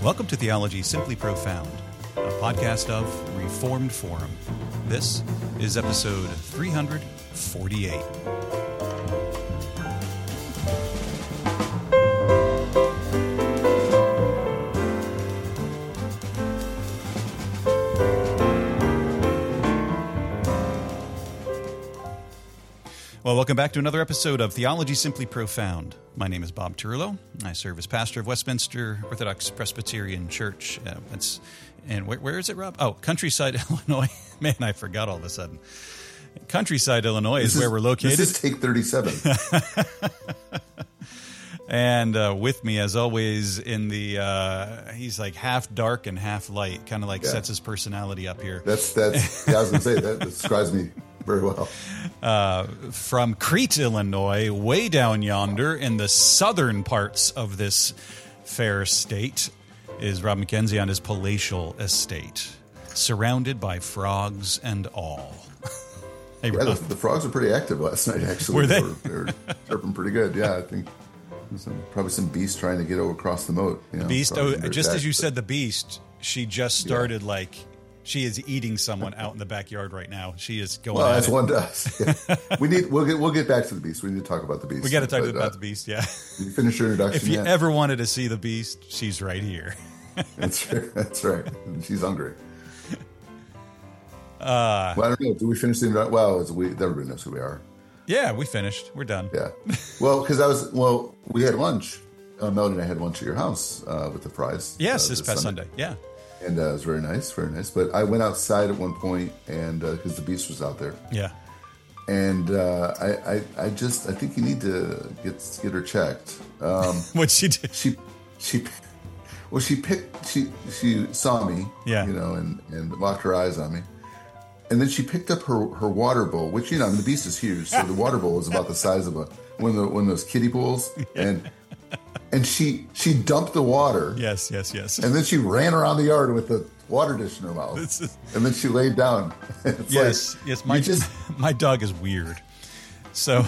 Welcome to Theology Simply Profound, a podcast of Reformed Forum. This is episode 348. Well, welcome back to another episode of Theology Simply Profound. My name is Bob Turlo. I serve as pastor of Westminster Orthodox Presbyterian Church. Where is it, Rob? Oh, Countryside, Illinois. Man, I forgot all of a sudden. Countryside, Illinois is where we're located. This is take 37. And with me, as always, in the he's like half dark and half light, kind of like sets his personality up here. That's. I was going to say that describes me very well. From Crete, Illinois, way down yonder in the southern parts of this fair state, is Rob McKenzie on his palatial estate, surrounded by frogs and all. Hey, yeah, the frogs were pretty active last night, actually. Were they? They were chirping pretty good, yeah. I think probably some beast trying to get across the moat. The beast, just as you said, the beast, she just started she is eating someone out in the backyard right now. She is going. Well, as one does. Yeah. We'll get back to the beast. We need to talk about the beast. We got to talk about the beast. Yeah. You finish your introduction. If you ever wanted to see the beast, she's right here. That's right. She's hungry. Well, I don't know. Do we finish the introduction? Well, everybody knows who we are. Yeah, we finished. We're done. Yeah. Well, because we had lunch. Melody and I had lunch at your house with the fries. Yes, this past Sunday. Yeah. And it was very nice, very nice. But I went outside at one point, and because the beast was out there. Yeah. And I think you need to get her checked. What'd she do? She saw me. Yeah. And locked her eyes on me. And then she picked up her water bowl, which the beast is huge, so the water bowl is about the size of one of those kiddie pools, and she dumped the water. Yes. And then she ran around the yard with the water dish in her mouth. And then she laid down. Yes. My dog is weird. So,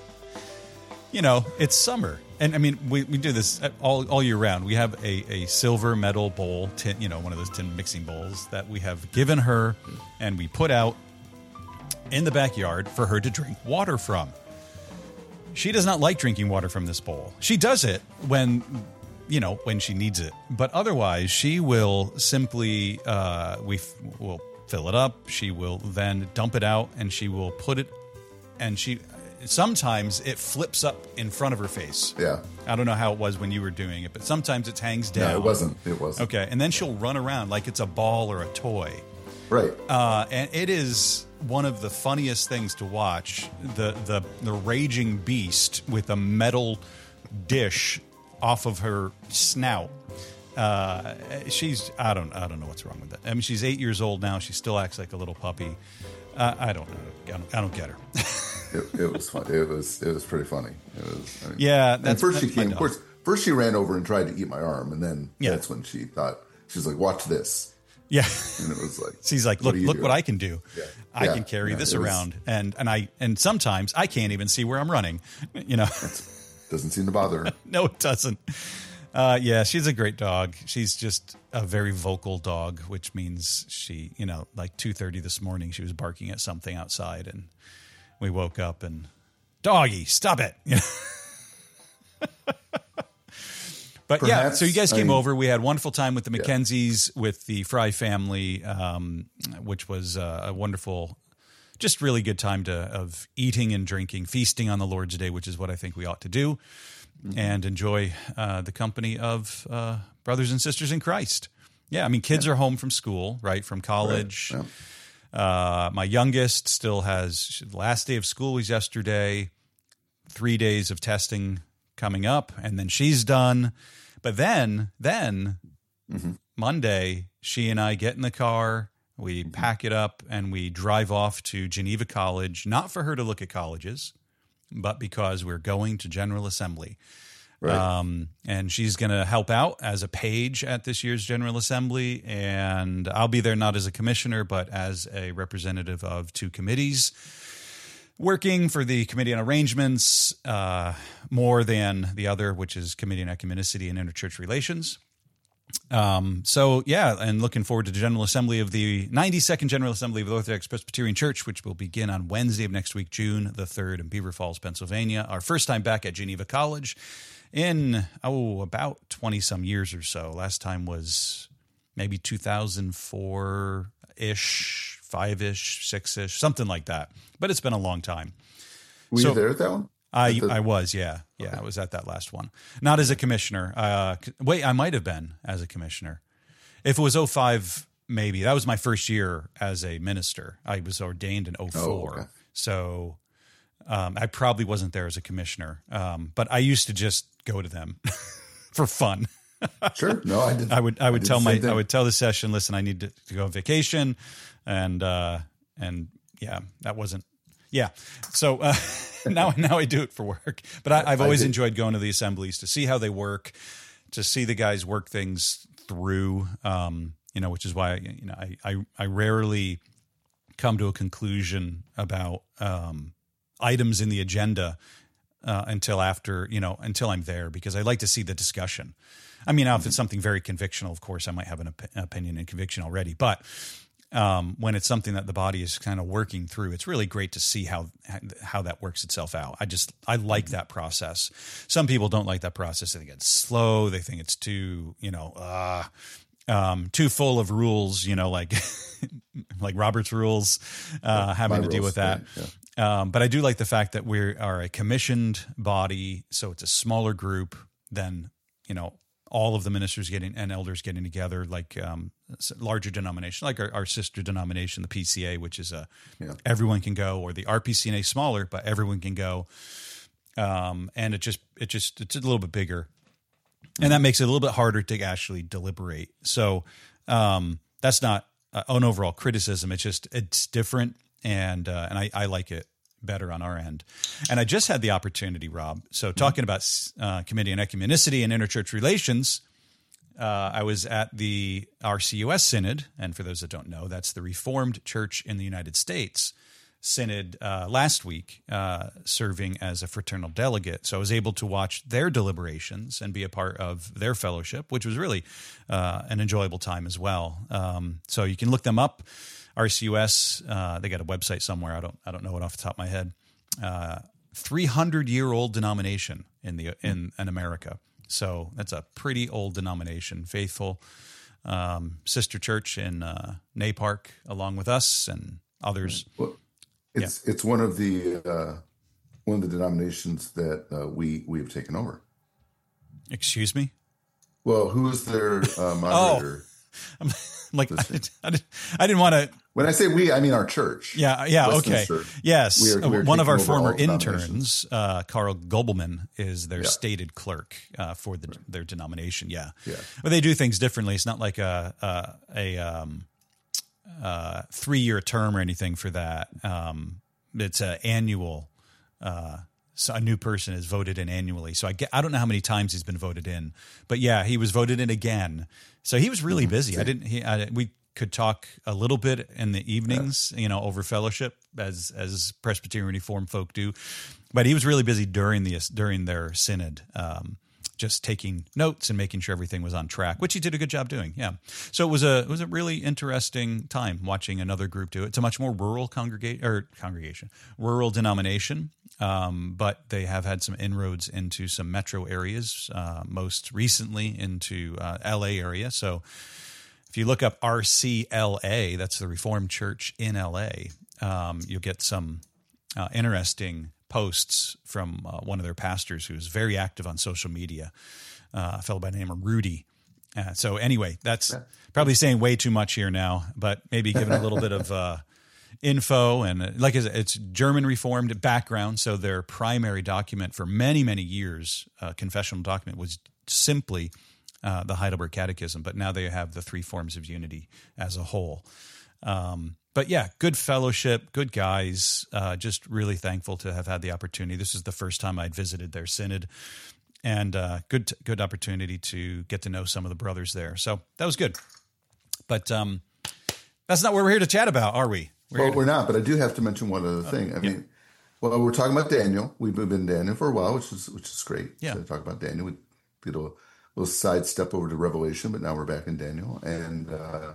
it's summer. And I mean, we do this all year round. We have a silver metal bowl, tin, one of those tin mixing bowls that we have given her, and we put out in the backyard for her to drink water from. She does not like drinking water from this bowl. She does it when she needs it. But otherwise, she will simply, we'll fill it up. She will then dump it out, and she will put it, and sometimes it flips up in front of her face. Yeah. I don't know how it was when you were doing it, but sometimes it hangs down. No, it wasn't. Okay. And then she'll run around like it's a ball or a toy. Right. And it is one of the funniest things to watch, the raging beast with a metal dish off of her snout. I don't know what's wrong with that. I mean, she's 8 years old now. She still acts like a little puppy. I don't know. I don't get her. It was fun. It was pretty funny. First she ran over and tried to eat my arm, and then that's when she thought, she was like, "Watch this." Yeah. And it was like, she's like, look what I can do. Yeah. I can carry this around. And sometimes I can't even see where I'm running. Doesn't seem to bother her. No, it doesn't. She's a great dog. She's just a very vocal dog, which means she, like 2:30 this morning, she was barking at something outside, and we woke up and, doggy, stop it. But Perhaps, so you guys came over. We had a wonderful time with the McKenzies, with the Fry family, which was a wonderful, just really good time of eating and drinking, feasting on the Lord's Day, which is what I think we ought to do, and enjoy the company of brothers and sisters in Christ. Yeah, I mean, kids are home from school, right, from college. Right. Yeah. My youngest still has, the last day of school was yesterday, 3 days of testing coming up, and then she's done. But then Monday, she and I get in the car, we pack it up, and we drive off to Geneva College, not for her to look at colleges, but because we're going to General Assembly. Right. And she's going to help out as a page at this year's General Assembly, and I'll be there not as a commissioner, but as a representative of two committees. working for the Committee on Arrangements more than the other, which is Committee on Ecumenicity and Interchurch Relations. So yeah, and looking forward to the General Assembly of the 92nd General Assembly of the Orthodox Presbyterian Church, which will begin on Wednesday of next week, June the 3rd in Beaver Falls, Pennsylvania. Our first time back at Geneva College in, about 20 some years or so. Last time was maybe 2004-ish, 5-ish, 6-ish, something like that. But it's been a long time. Were you there at that one? I was, yeah. Yeah, okay. I was at that last one. Not as a commissioner. I might have been as a commissioner. If it was 05, maybe. That was my first year as a minister. I was ordained in 04. Oh, okay. So I probably wasn't there as a commissioner. But I used to just go to them for fun. Sure. No, I did. I would tell the session, listen, I need to go on vacation. And yeah, that wasn't. Yeah. So now I do it for work. But I've always enjoyed going to the assemblies to see how they work, to see the guys work things through, which is why, I rarely come to a conclusion about items in the agenda until I'm there, because I like to see the discussion. I mean, if it's something very convictional, of course, I might have an opinion and conviction already. But when it's something that the body is kind of working through, it's really great to see how that works itself out. I like that process. Some people don't like that process. They think it's slow. They think it's too full of rules, like Robert's rules, having to deal with that. Yeah. But I do like the fact that we are a commissioned body, so it's a smaller group than, all of the ministers and elders getting together, like larger denomination, like our sister denomination, the PCA, which is everyone can go, or the RPCNA smaller, but everyone can go. And it's a little bit bigger, and that makes it a little bit harder to actually deliberate. So that's not an overall criticism. It's different, and I like it better on our end. And I just had the opportunity, Rob. So talking about Committee on Ecumenicity and Interchurch Relations, I was at the RCUS Synod, and for those that don't know, that's the Reformed Church in the United States Synod last week, serving as a fraternal delegate. So I was able to watch their deliberations and be a part of their fellowship, which was really an enjoyable time as well. So you can look them up. RCUS, they got a website somewhere. I don't know it off the top of my head. 300-year-old denomination in America. So that's a pretty old denomination. Faithful sister church in Napark, along with us and others. Well, it's one of the denominations that we have taken over. Excuse me? Well, who is their moderator? I'm like, I didn't want to. When I say we, I mean our church. Yeah, okay. Yes. We're one of our former interns, Carl Gobelman, is their stated clerk for their denomination. Yeah. But they do things differently. It's not like a 3-year term or anything for that. It's an annual. So a new person is voted in annually. So I don't know how many times he's been voted in, but yeah, he was voted in again. So he was really busy. We could talk a little bit in the evenings, over fellowship as Presbyterian Reformed folk do, but he was really busy during their synod, just taking notes and making sure everything was on track, which he did a good job doing. Yeah. So it was a really interesting time watching another group do it. It's a much more rural rural denomination. But they have had some inroads into some metro areas, most recently into LA area. So if you look up RCLA, that's the Reformed Church in LA, you'll get some interesting posts from one of their pastors who's very active on social media, a fellow by the name of Rudy. So anyway, that's probably saying way too much here now, but maybe giving a little bit of info. And like I said, it's German Reformed background. So their primary document for many, many years, confessional document, was simply the Heidelberg Catechism. But now they have the 3 forms of unity as a whole. But yeah, good fellowship, good guys. Just really thankful to have had the opportunity. This is the first time I'd visited their synod, and good opportunity to get to know some of the brothers there. So that was good. But that's not what we're here to chat about, are we? We're not, but I do have to mention one other thing. I mean, we're talking about Daniel. We've been Daniel for a while, which is great. Yeah. To talk about Daniel, we did we'll sidestep over to Revelation, but now we're back in Daniel. And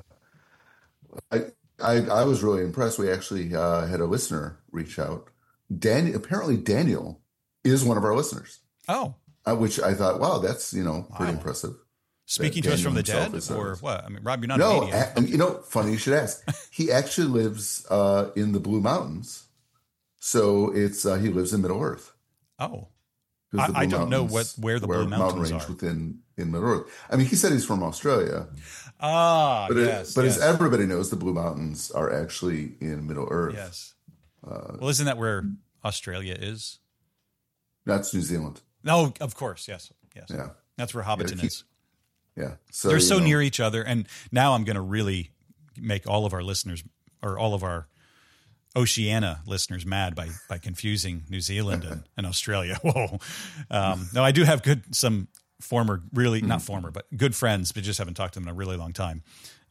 I, I was really impressed. We actually had a listener reach out. Apparently Daniel is one of our listeners. Oh, which I thought, wow, that's pretty impressive. Speaking to us from the dead, or what? I mean, Rob, you're not no, a medium. Funny you should ask. He actually lives in the Blue Mountains, so it's he lives in Middle Earth. Oh, I don't know where the Blue Mountains range are in Middle Earth. I mean, he said he's from Australia. But yes. As everybody knows, the Blue Mountains are actually in Middle Earth. Yes. Well, isn't that where Australia is? That's New Zealand. No, of course. Yes. Yeah. That's where Hobbiton is. Yeah. So they're so near each other. And now I'm going to really make all of our listeners or all of our Oceania listeners mad by confusing New Zealand and Australia. Whoa. No, I do have some former, really not former, but good friends, but just haven't talked to them in a really long time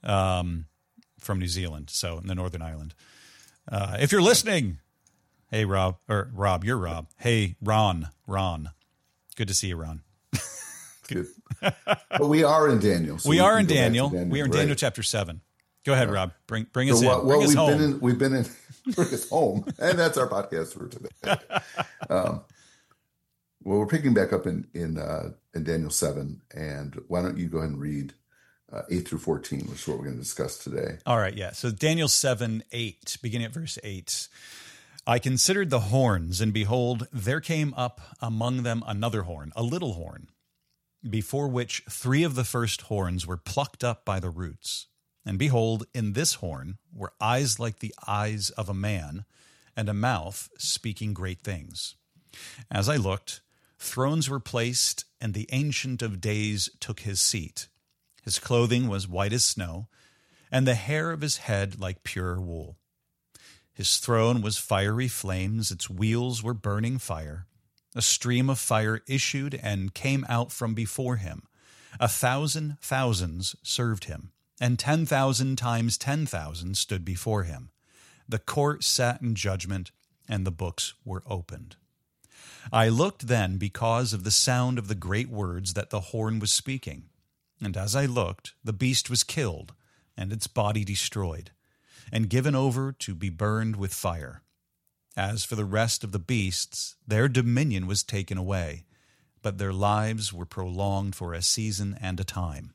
from New Zealand. So in the Northern Island. If you're listening, hey, Rob, you're Rob. Hey, Ron. Good to see you, Ron. Good. But we are in Daniel. So we are in Daniel. We are in Daniel chapter 7. Go ahead, Rob. Bring us in. Bring us home. We've been in bring us home, and that's our podcast for today. Well, we're picking back up in Daniel 7, and why don't you go ahead and read 8 through 14, which is what we're going to discuss today. All right, yeah. So Daniel 7:8, beginning at verse 8. I considered the horns, and behold, there came up among them another horn, a little horn, before which 3 of the first horns were plucked up by the roots. And behold, in this horn were eyes like the eyes of a man, and a mouth speaking great things. As I looked, thrones were placed, and the Ancient of Days took his seat. His clothing was white as snow, and the hair of his head like pure wool. His throne was fiery flames, its wheels were burning fire. A stream of fire issued and came out from before him. 1,000 thousands served him, and 10,000 times 10,000 stood before him. The court sat in judgment, and the books were opened. I looked then because of the sound of the great words that the horn was speaking. And as I looked, the beast was killed, and its body destroyed, and given over to be burned with fire. As for the rest of the beasts, their dominion was taken away, but their lives were prolonged for a season and a time.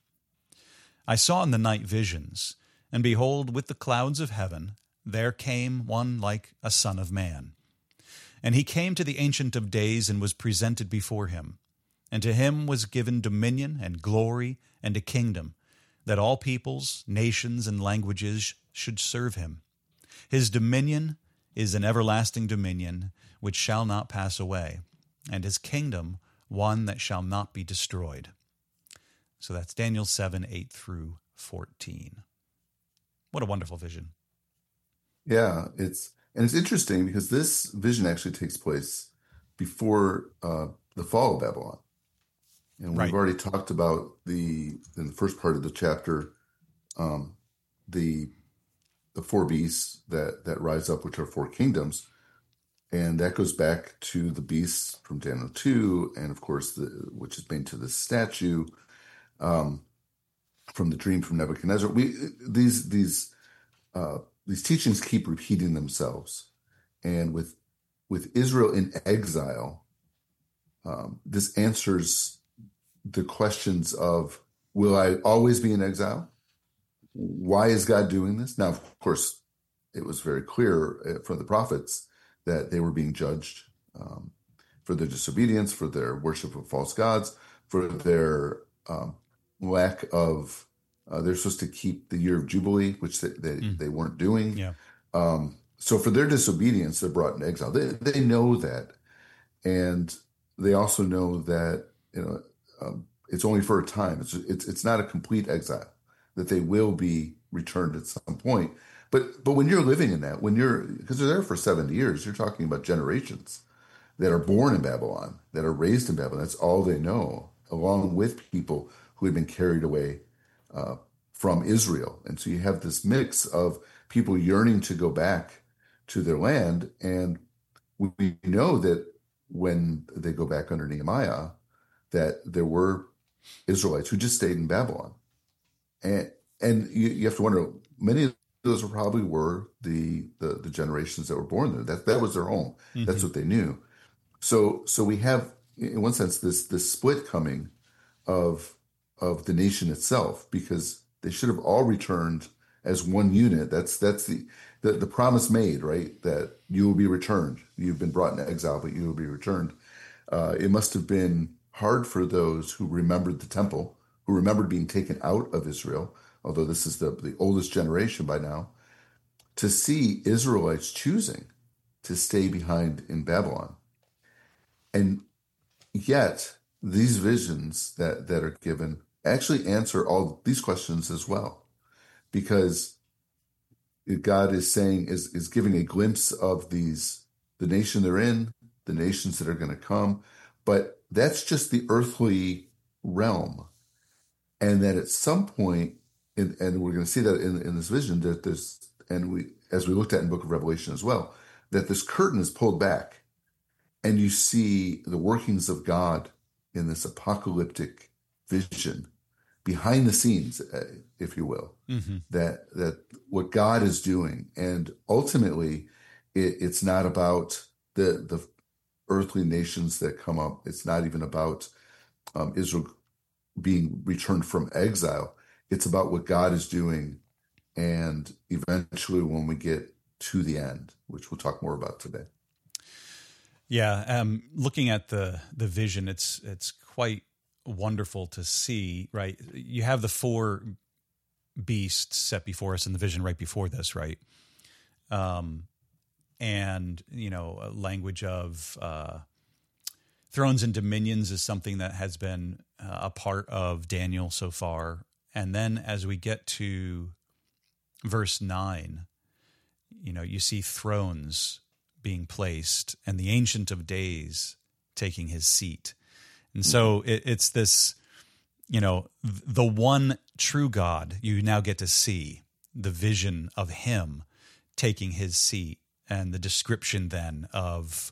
I saw in the night visions, and behold, with the clouds of heaven, there came one like a son of man. And he came to the Ancient of Days and was presented before him. And to him was given dominion and glory and a kingdom, that all peoples, nations, and languages should serve him. His dominion is an everlasting dominion which shall not pass away, and his kingdom one that shall not be destroyed. So that's Daniel 7:8 through 14. What a wonderful vision. Yeah, it's interesting because this vision actually takes place before the fall of Babylon. And we've already talked about in the first part of the chapter, the 4 beasts that rise up, which are 4 kingdoms. And that goes back to the beasts from Daniel 2, and of course, which is made to the statue from the dream from Nebuchadnezzar. These teachings keep repeating themselves. And with Israel in exile, this answers the questions of, will I always be in exile? Why is God doing this? Now, of course, it was very clear from the prophets that they were being judged for their disobedience, for their worship of false gods, for their lack of, they're supposed to keep the year of Jubilee, which they weren't doing. Yeah. So for their disobedience, they're brought into exile. They know that. And they also know that, it's only for a time. It's not a complete exile, that they will be returned at some point. But when you're living in that, because they're there for 70 years, you're talking about generations that are born in Babylon, that are raised in Babylon. That's all they know, along with people who had been carried away from Israel. And so you have this mix of people yearning to go back to their land. And we know that when they go back under Nehemiah, that there were Israelites who just stayed in Babylon. And you have to wonder, many of those probably were the generations that were born there. That was their home. That's what they knew. So we have, in one sense, this split coming of the nation itself, because they should have all returned as one unit. That's the promise made, right? That you will be returned. You've been brought into exile, but you will be returned. It must have been hard for those who remembered the temple, who remembered being taken out of Israel, although this is the oldest generation by now, to see Israelites choosing to stay behind in Babylon. And yet, these visions that are given actually answer all these questions as well, because God is saying, is giving a glimpse of the nation they're in, the nations that are going to come, but that's just the earthly realm. And that at some point, and we're going to see that in this vision, that as we looked at in the book of Revelation as well, that this curtain is pulled back and you see the workings of God in this apocalyptic vision behind the scenes, if you will, that what God is doing. And ultimately, it's not about the earthly nations that come up. It's not even about Israel being returned from exile. It's about what God is doing. And eventually when we get to the end, which we'll talk more about today. Yeah. Looking at the vision, it's quite wonderful to see, right? You have the four beasts set before us in the vision right before this, right? And, a language of thrones and dominions is something that has been a part of Daniel so far. And then as we get to verse 9, you see thrones being placed and the Ancient of Days taking his seat. And so it's this, the one true God you now get to see, the vision of him taking his seat, and the description then of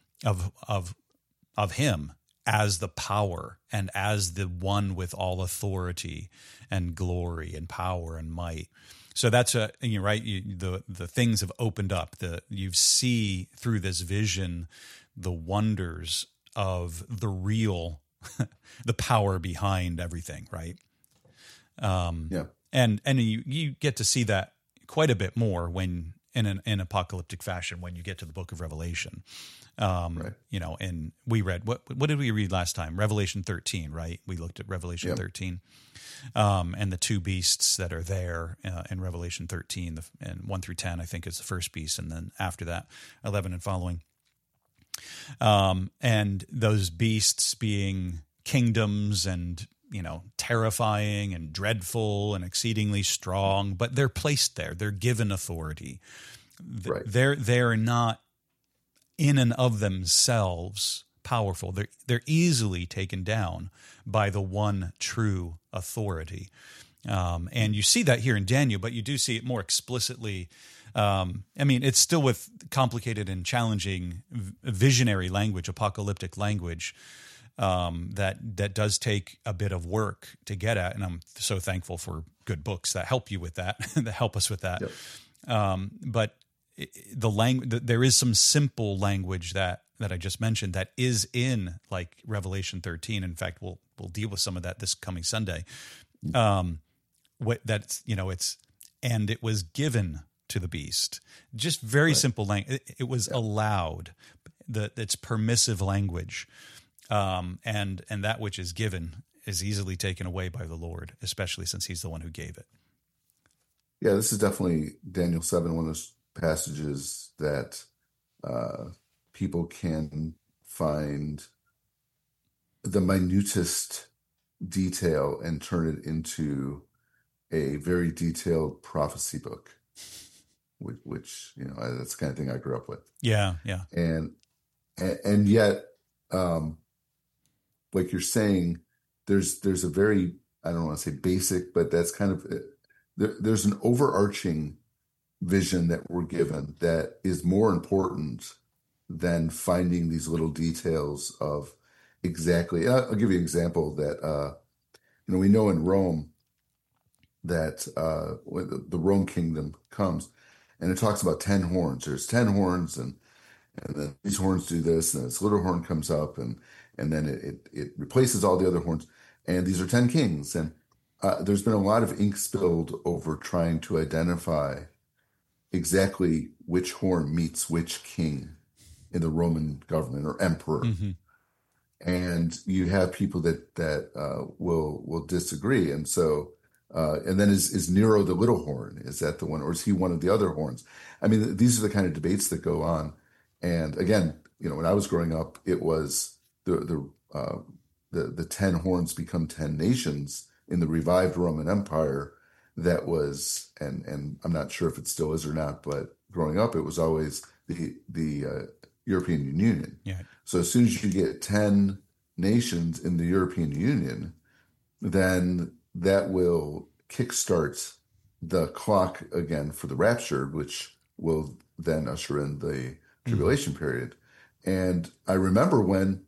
him as the power and as the one with all authority and glory and power and might. So that's right. The things have opened up. You see through this vision the wonders of the real, the power behind everything, right? Yeah. And you get to see that quite a bit more when in an apocalyptic fashion when you get to the book of Revelation. Right. And we read, what did we read last time? Revelation 13, right? We looked at Revelation 13. And the two beasts that are there in Revelation 13, and 1 through 10, I think is the first beast, and then after that, 11 and following. And those beasts being kingdoms and, terrifying and dreadful and exceedingly strong, but they're placed there. They're given authority. Right. They're not in and of themselves powerful. They're easily taken down by the one true authority. And you see that here in Daniel, but you do see it more explicitly. It's still with complicated and challenging visionary language, apocalyptic language, that does take a bit of work to get at. And I'm so thankful for good books that help you with that, that help us with that. Yep. But the language, there is some simple language that I just mentioned that is in like Revelation 13. In fact, we'll deal with some of that this coming Sunday. It's and it was given to the beast. Just very simple language. It was allowed. It's permissive language, and that which is given is easily taken away by the Lord, especially since He's the one who gave it. Yeah, this is definitely Daniel 7, one of those passages that people can find the minutest detail and turn it into a very detailed prophecy book, which that's the kind of thing I grew up with. Yeah. And yet, like you're saying, there's a very, I don't want to say basic, but that's kind of there's an overarching vision that we're given that is more important than finding these little details of exactly. I'll give you an example that we know in Rome that when the Rome kingdom comes, and it talks about 10 horns. There's 10 horns, and then these horns do this, and this little horn comes up, and then it replaces all the other horns. And these are 10 kings. And there's been a lot of ink spilled over trying to identify exactly which horn meets which king in the Roman government or emperor. Mm-hmm. And you have people that will disagree. And so, and then is Nero the little horn? Is that the one, or is he one of the other horns? I mean, these are the kind of debates that go on. And again, when I was growing up, it was the 10 horns become 10 nations in the revived Roman Empire. That was, and I'm not sure if it still is or not, but growing up, it was always the European Union. Yeah. So as soon as you get 10 nations in the European Union, then that will kickstart the clock again for the rapture, which will then usher in the tribulation period. And I remember when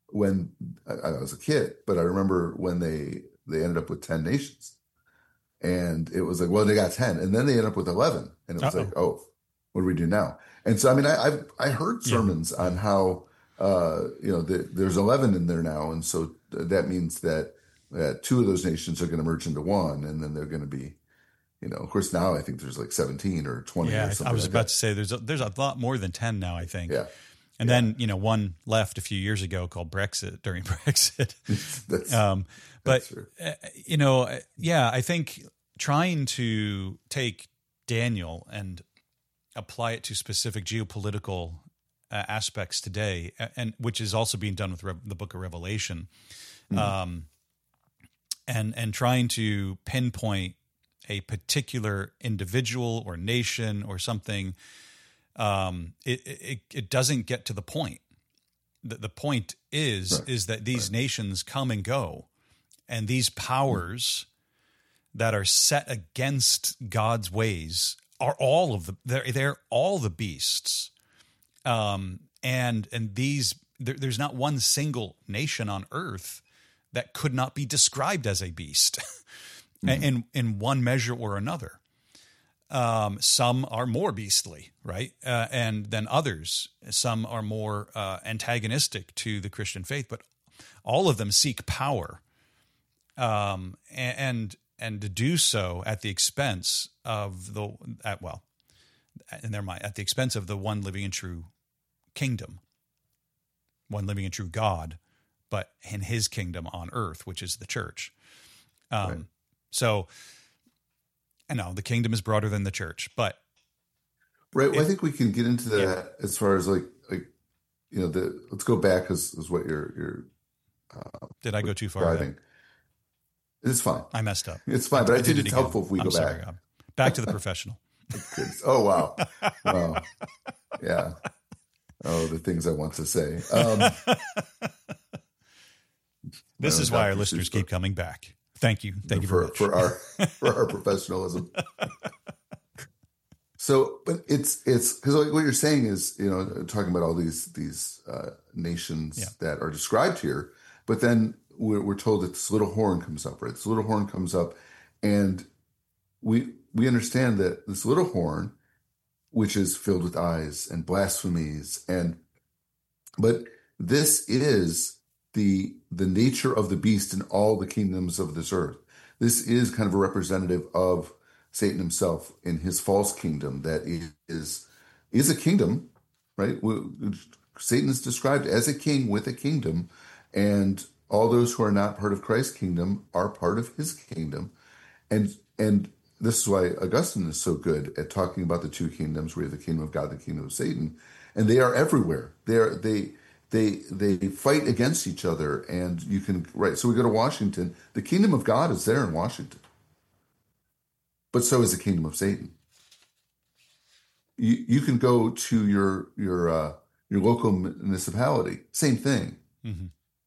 I was a kid, but I remember when they ended up with 10 nations. And it was like, well, they got 10, and then they ended up with 11. And it was like, oh, what do we do now? And so, I mean, I heard sermons on how, there's 11 in there now. And so that means that two of those nations are going to merge into one, and then they're going to be, of course, now I think there's like 17 or 20 or something. I was like about that. to say there's a lot more than 10 now, I think. Yeah. And then, one left a few years ago called Brexit during Brexit. That's true. I think trying to take Daniel and apply it to specific geopolitical aspects today, and which is also being done with the book of Revelation, and trying to pinpoint a particular individual or nation or something, it doesn't get to the point. The point is that these nations come and go, and these powers that are set against God's ways are they're all the beasts, and these there's not one single nation on earth that could not be described as a beast, in one measure or another. Some are more beastly, right? And then others, some are more antagonistic to the Christian faith, but all of them seek power, and to do so at the expense of at the expense of the one living and true kingdom, one living and true God, but in His kingdom on earth, which is the church. So, I know the kingdom is broader than the church, but right. Well, I think we can get into that as far as let's go back as what you're. Did I go too far? Driving. It's fine. I messed up. It's fine, but I think it's helpful if we go back. Back to the professional. Oh, wow. Wow. Yeah. Oh, the things I want to say. This is why our listeners keep coming back. Thank you. Thank you very much. For our professionalism. So, but it's because what you're saying is, talking about all these nations that are described here, but then we're told that this little horn comes up, right? This little horn comes up, and we understand that this little horn, which is filled with eyes and blasphemies, but this is the nature of the beast in all the kingdoms of this earth. This is kind of a representative of Satan himself in his false kingdom that is a kingdom, right? Satan is described as a king with a kingdom, and all those who are not part of Christ's kingdom are part of his kingdom. And this is why Augustine is so good at talking about the two kingdoms. We have the kingdom of God, the kingdom of Satan, and they are everywhere. They fight against each other, and you can, right. So we go to Washington. The kingdom of God is there in Washington, but so is the kingdom of Satan. You can go to your local municipality, same thing. Mm-hmm.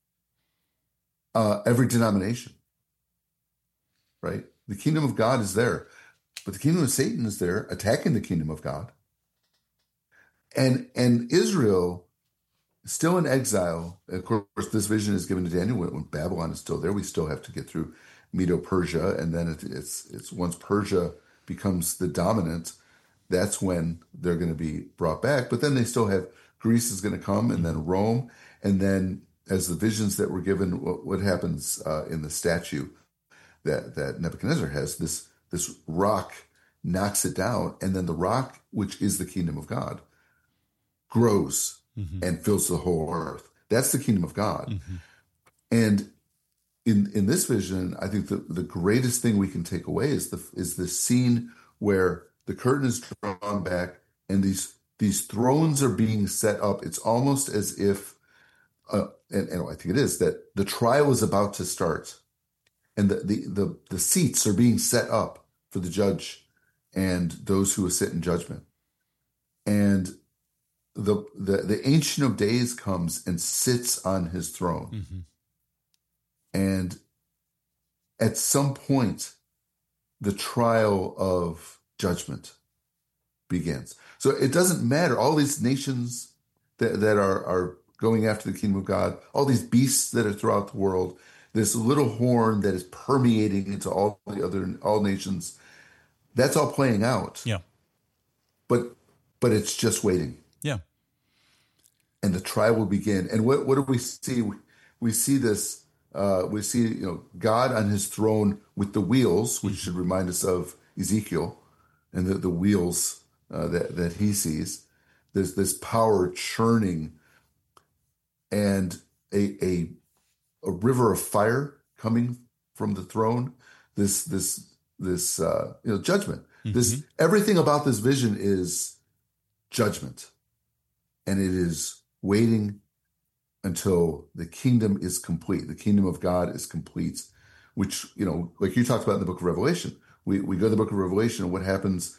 Every denomination, right? The kingdom of God is there, but the kingdom of Satan is there attacking the kingdom of God. And Israel is still in exile. Of course, this vision is given to Daniel when Babylon is still there. We still have to get through Medo-Persia, and then it's once Persia becomes the dominant, that's when they're going to be brought back. But then they still have Greece is going to come, and then Rome, and then as the visions that were given, what happens in the statue that Nebuchadnezzar has, this rock knocks it down, and then the rock, which is the kingdom of God, grows and fills the whole earth. That's the kingdom of God. And in this vision, I think the greatest thing we can take away is this scene where the curtain is drawn back and these thrones are being set up. It's almost as if, and I think it is, that the trial is about to start, and the seats are being set up for the judge and those who will sit in judgment. And the Ancient of Days comes and sits on his throne. And at some point, the trial of judgment begins. So it doesn't matter. All these nations that are going after the kingdom of God, all these beasts that are throughout the world, this little horn that is permeating into all nations, that's all playing out. Yeah. But it's just waiting. Yeah. And the trial will begin. And what do we see? We see this. We see, God on his throne with the wheels, which should remind us of Ezekiel and the wheels that he sees. There's this power churning, and a river of fire coming from the throne. This judgment. This everything about this vision is judgment, and it is waiting until the kingdom is complete. The kingdom of God is complete, which, like you talked about in the book of Revelation, we go to the book of Revelation, and what happens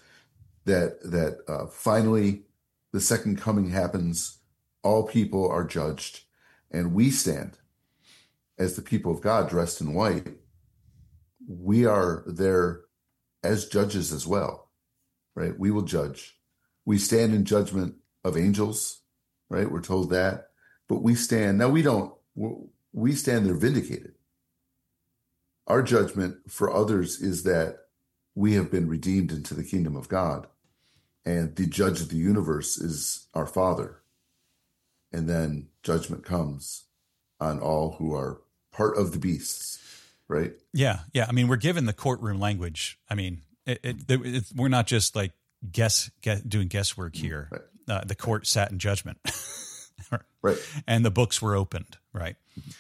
that finally the second coming happens, all people are judged, and we stand as the people of God dressed in white. We are there as judges as well, right? We will judge. We stand in judgment of angels, right? We're told that. But we stand there vindicated. Our judgment for others is that we have been redeemed into the kingdom of God, and the judge of the universe is our Father. And then judgment comes on all who are part of the beasts, right? Yeah. Yeah. I mean, we're given the courtroom language. I mean, we're not just like doing guesswork here. Right. The court sat in judgment. Right. And the books were opened, right?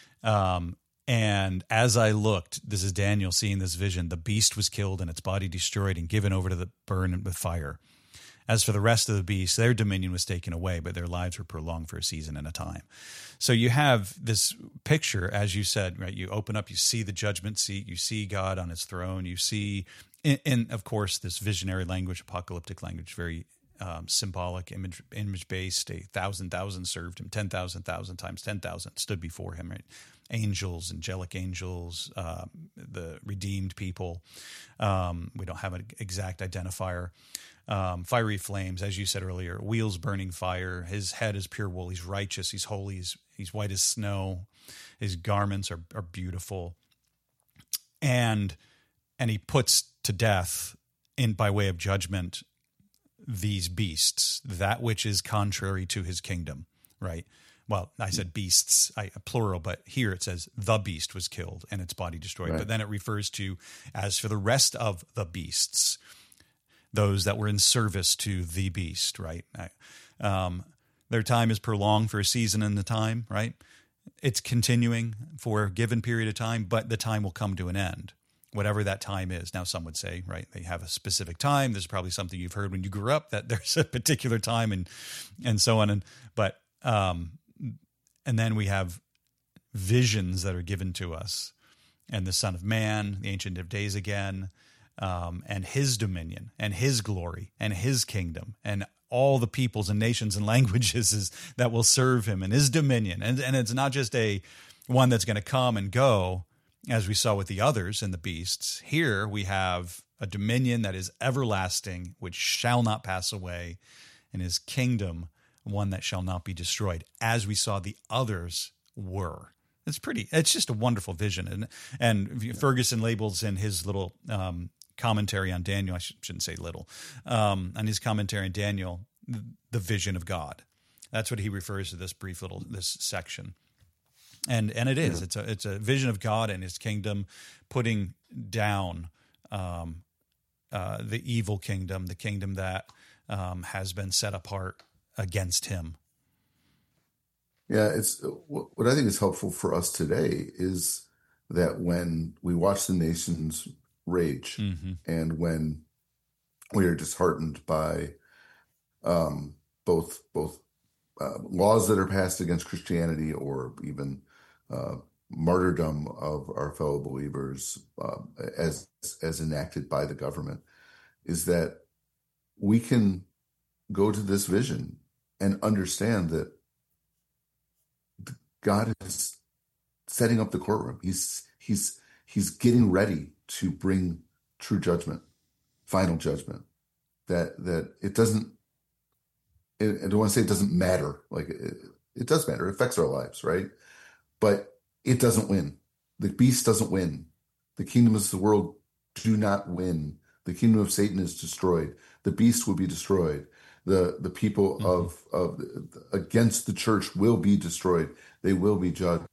And as I looked, this is Daniel seeing this vision, the beast was killed and its body destroyed and given over to the burn with fire. As for the rest of the beasts, their dominion was taken away, but their lives were prolonged for a season and a time. So you have this picture, as you said, right? You open up, you see the judgment seat, you see God on his throne, you see, and of course, this visionary language, apocalyptic language, very symbolic, image-based. 1,000,000 served him, 10,000 times 10,000 stood before him, right? Angels, angelic angels, the redeemed people. We don't have an exact identifier. Fiery flames, as you said earlier, wheels burning fire. His head is pure wool. He's righteous. He's holy. He's white as snow. His garments are beautiful. And he puts to death by way of judgment these beasts, that which is contrary to his kingdom, right? Well, I said beasts, plural, but here it says the beast was killed and its body destroyed. Right. But then it refers to, as for the rest of the beasts, those that were in service to the beast, right? Their time is prolonged for a season and a time, right? It's continuing for a given period of time, but the time will come to an end, whatever that time is. Now, some would say, right, they have a specific time. There's probably something you've heard when you grew up, that there's a particular time and so on. And then we have visions that are given to us, and the Son of Man, the Ancient of Days again, and his dominion and his glory and his kingdom and all the peoples and nations and languages that will serve him and his dominion. And it's not just one that's going to come and go, as we saw with the others and the beasts. Here we have a dominion that is everlasting, which shall not pass away, and his kingdom, one that shall not be destroyed, as we saw the others were. It's just a wonderful vision. And Ferguson labels in his little commentary on Daniel, I shouldn't say little, on his commentary on Daniel, the vision of God. That's what he refers to this section. And it is. Yeah. It's a vision of God and his kingdom, putting down the evil kingdom, the kingdom that has been set apart against him. Yeah, it's what I think is helpful for us today is that when we watch the nations rage, mm-hmm. and when we are disheartened by both laws that are passed against Christianity or even martyrdom of our fellow believers as enacted by the government, is that we can go to this vision and understand that God is setting up the courtroom. He's getting ready to bring true judgment, final judgment. That it doesn't. I don't want to say it doesn't matter. Like it does matter. It affects our lives, right? But it doesn't win. The beast doesn't win. The kingdoms of the world do not win. The kingdom of Satan is destroyed. The beast will be destroyed. The people mm-hmm. of against the church will be destroyed. They will be judged,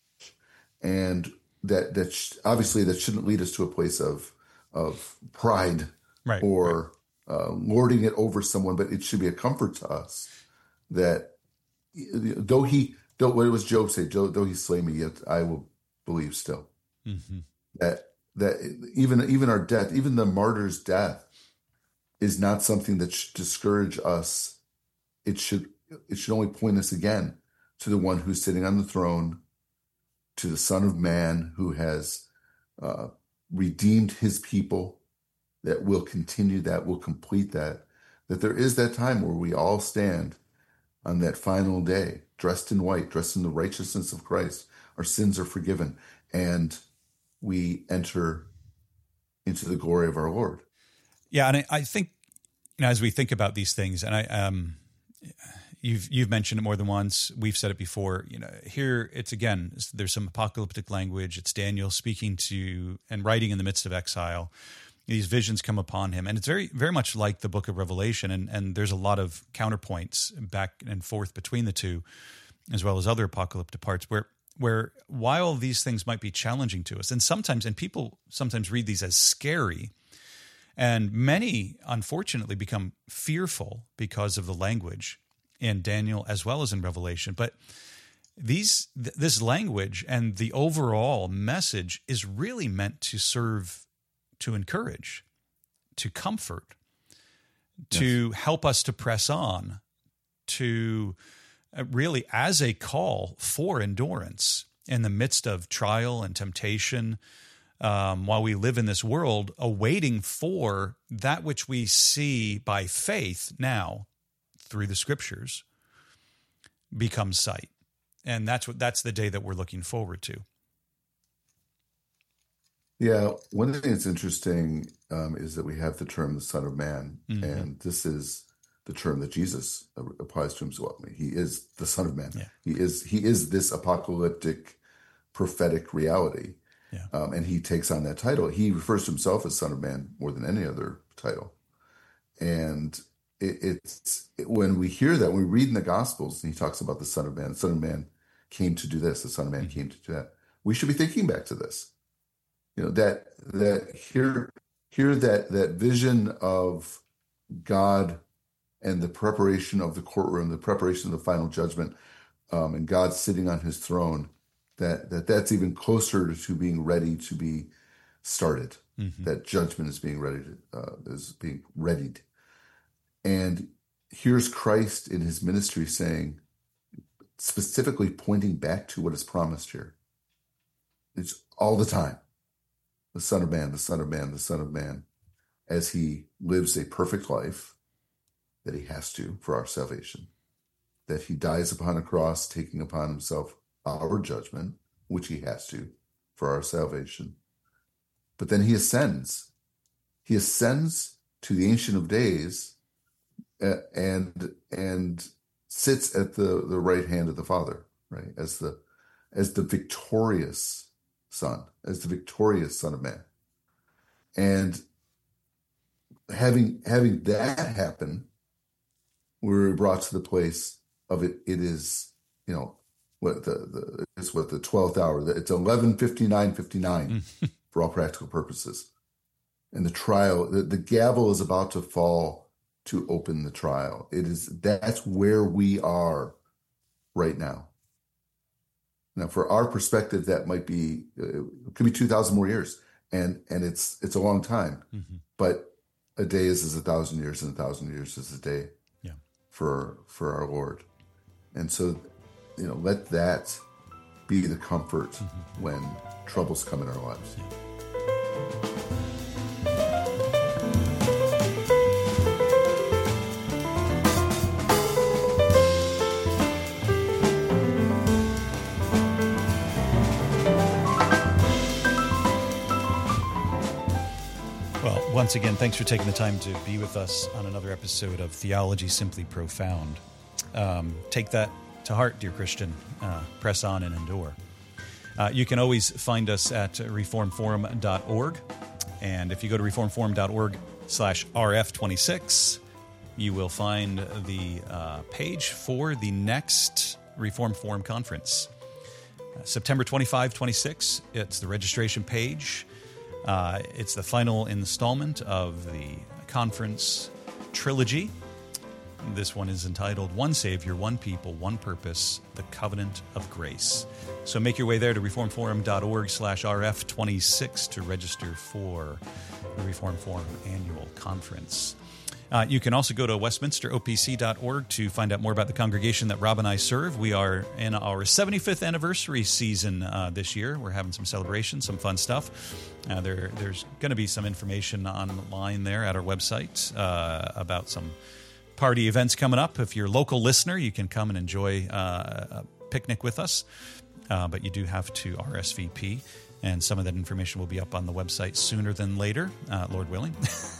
and obviously that shouldn't lead us to a place of pride, right, or lording it over someone. But it should be a comfort to us that though what does Job say? Though he slay me, yet I will believe still. Mm-hmm. That even our death, even the martyr's death, is not something that should discourage us. It should only point us again to the one who's sitting on the throne, to the Son of Man who has redeemed his people, that will continue that, will complete that there is that time where we all stand on that final day, dressed in white, dressed in the righteousness of Christ. Our sins are forgiven, and we enter into the glory of our Lord. Yeah, and I think, as we think about these things, and you've mentioned it more than once. We've said it before. Here it's again. There's some apocalyptic language. It's Daniel speaking to and writing in the midst of exile. These visions come upon him, and it's very, very much like the Book of Revelation. And there's a lot of counterpoints back and forth between the two, as well as other apocalyptic parts where while these things might be challenging to us, and people sometimes read these as scary. And many, unfortunately, become fearful because of the language in Daniel as well as in Revelation. But this language and the overall message is really meant to serve, to encourage, to comfort, to help us to press on, to really as a call for endurance in the midst of trial and temptation, while we live in this world, awaiting for that which we see by faith now through the scriptures becomes sight. And that's the day that we're looking forward to. Yeah. One thing that's interesting is that we have the term the Son of Man, mm-hmm. and this is the term that Jesus applies to himself. He is the Son of Man. Yeah. He is this apocalyptic prophetic reality. Yeah. And he takes on that title. He refers to himself as Son of Man more than any other title. And when we hear that, when we read in the Gospels, and he talks about the Son of Man. The Son of Man came to do this. The Son of Man came to do that. We should be thinking back to this. That here that vision of God and the preparation of the courtroom, the preparation of the final judgment, and God sitting on his throne. That's even closer to being ready to be started. Mm-hmm. That judgment is being readied. And here's Christ in his ministry saying, specifically pointing back to what is promised here. It's all the time. The Son of Man, the Son of Man, the Son of Man, as he lives a perfect life that he has to for our salvation, that he dies upon a cross, taking upon himself our judgment, which he has to for our salvation. But then he ascends. He ascends to the Ancient of Days and sits at the right hand of the Father, right? As the as the victorious Son, as the victorious Son of Man. And having that happen, we were brought to the place of it. It is, what it's what the 12th hour. It's 11:59:59 for all practical purposes. And the trial, the gavel is about to fall to open the trial. That's where we are right now. Now, for our perspective, that might be, it could be 2,000 more years, and it's a long time. Mm-hmm. But a day is as 1,000 years, and 1,000 years is a day. Yeah. For our Lord, and so, let that be the comfort when troubles come in our lives. Yeah. Once again, thanks for taking the time to be with us on another episode of Theology Simply Profound. Take that to heart, dear Christian. Press on and endure. You can always find us at reformforum.org. And if you go to reformforum.org/RF26, you will find the page for the next Reform Forum conference. September 25-26, it's the registration page. It's the final installment of the conference trilogy. This one is entitled One Savior, One People, One Purpose, the Covenant of Grace. So make your way there to reformforum.org/RF26 to register for the Reform Forum Annual Conference. You can also go to westminsteropc.org to find out more about the congregation that Rob and I serve. We are in our 75th anniversary season this year. We're having some celebrations, some fun stuff. There's going to be some information online there at our website about some party events coming up. If you're a local listener, you can come and enjoy a picnic with us. But you do have to RSVP, and some of that information will be up on the website sooner than later, Lord willing.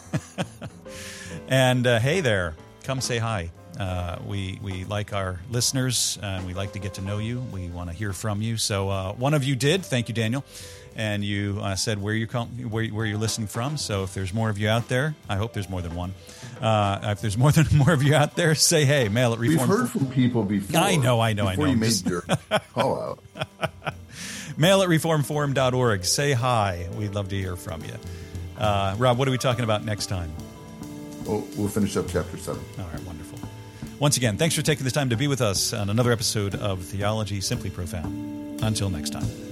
And hey there, come say hi. We like our listeners, and we like to get to know you. We want to hear from you. So one of you did. Thank you, Daniel. And you said where you're listening from. So if there's more of you out there, I hope there's more than one. If there's more of you out there, say hey. Mail at Reform. We've heard from people before. I know. Before you made your call out. Mail at reformforum.org. Say hi. We'd love to hear from you. Rob, what are we talking about next time? We'll finish up chapter 7. All right, wonderful. Once again, thanks for taking the time to be with us on another episode of Theology Simply Profound. Until next time.